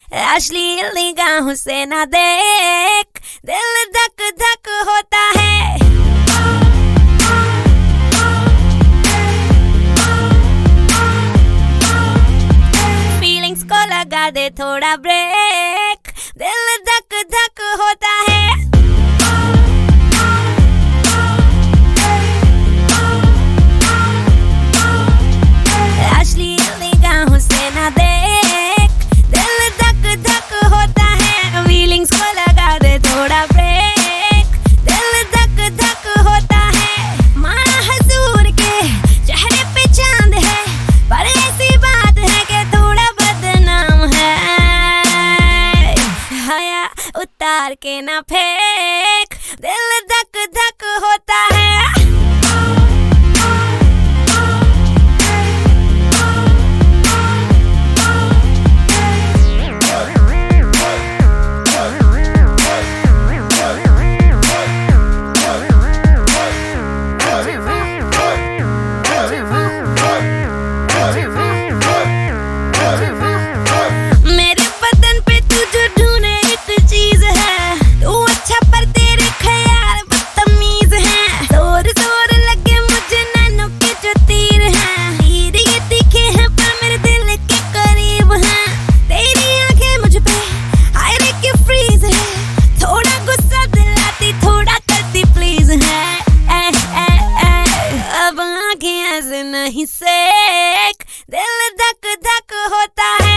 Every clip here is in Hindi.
अश्लील निगाहों से ना देख, दिल धक धक होता है। फीलिंग्स को लगा दे थोड़ा ब्रेक, दिल धक धक होता है। अश्लील निगाहों से ना देख, दिल धक धक होता है। फीलिंग्स को लगा दे थोड़ा ब्रेक, दिल धक धक होता है। माना हजूर के चेहरे पे चांद है, पर ऐसी बात है कि थोड़ा बदनाम है। हया उतार के ना फेंक, दिल धक धक होता है। मेरे बदन पे तू जो ढूंढे एक चीज है, तू अच्छा पर तेरे ख्याल बदतमीज है। जोर जोर लगे मुझे नैनों के जो तीर हैं, तीर ये तीखे हैं पर मेरे दिल के करीब हैं। तेरी आंखें मुझ पे हायरे की फ्रीज है, थोड़ा गुस्सा दिलाती थोड़ा करती प्लीज है। अब आंखें ऐसे नहीं सेक, दिल धक धक होता है।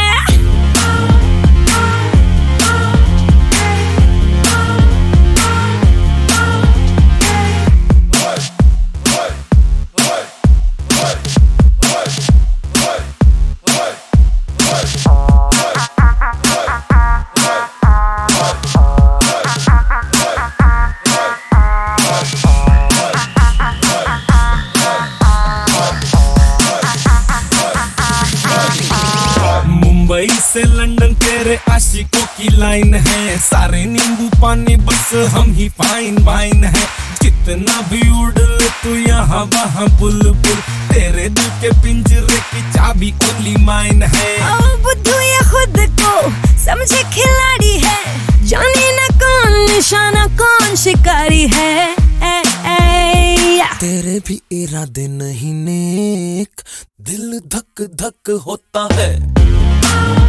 मुंबई से लंदन तेरे आशिकों की लाइन है, सारे नींबू पानी बस हम ही फाइन वाइन है। जितना भी उड़ ले तू यहाँ वहाँ बुलबुल, तेरे दिल के पिंजरे की चाबी ओनली माइन है। ओ बुद्धू ये खुद को समझे खिलाड़ी है, जाने ना कौन निशाना कौन शिकारी है। तेरे भी इरादे नहीं नेक, दिल धक धक होता है।